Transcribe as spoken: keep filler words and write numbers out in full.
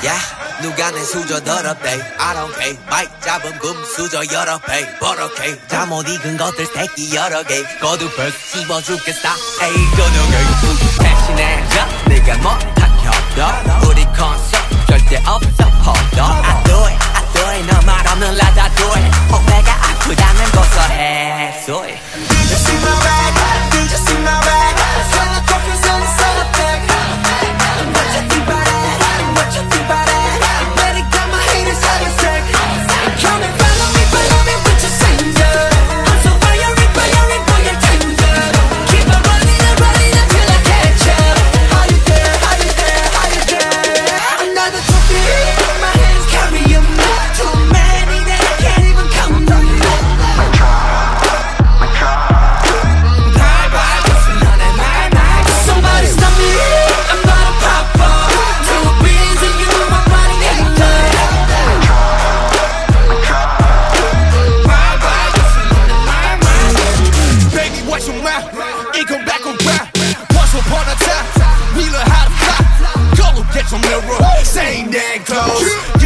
야 누가 내 수저 더럽대 I don't care 마이크 잡은 금수저 여러 배 버럭해 잠못 익은 것들 새끼 여러 개 거두벌 씹어 죽겠어 에이 거두개 대신해줘 네가 못한 협도 우리 콘서트 절대 없어 포도 I do it I do it 너 말 없는 라다 do it 오해가 아프다면 고소해 so it Did you see my bag? Did you see my bag? Sell a coffee, sell a sell a bag. What you think about it? What you think about it? I bet it got my haters having sex. Come and follow me, follow me with your singer. I'm so fiery, fiery, boy, you're tender. Keep on running and running until I catch up. How you there? How you there? How you there? Another trophy in my hands, carry 'em. Too many that I can't even count them. Somebody stop me, I'm not a pop-up. Too busy, you know my body ain't done. Baby, watch your mouth, it come back around. Once upon a time, we learned how to fly. Go look at your mirror, same damn clothes.